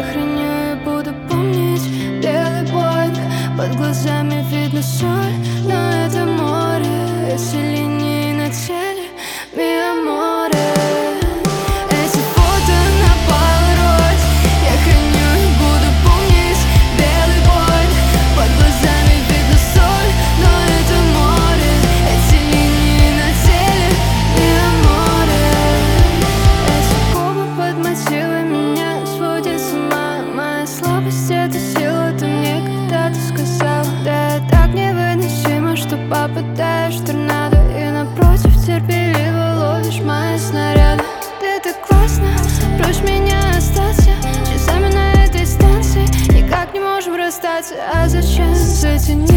храню и буду помнить белый боинг. Под глазами видно соль, но это море. Эти линии на теле, mi amore. Эти фото на полароид я храню и буду помнить белый боинг. Под глазами видно соль, но это море. Эти линии на теле, mi amore. Эти губы под мотивы меня сводят с ума. Моя слабость — это сила, ты мне когда-то сказал. Да, я так невыносима, что попадаешь в торнадо, и напротив терпеливо ловишь мои снаряды. Ты так классно, прочь меня остаться часами на этой станции. Никак не можем расстаться, а зачем затянуть?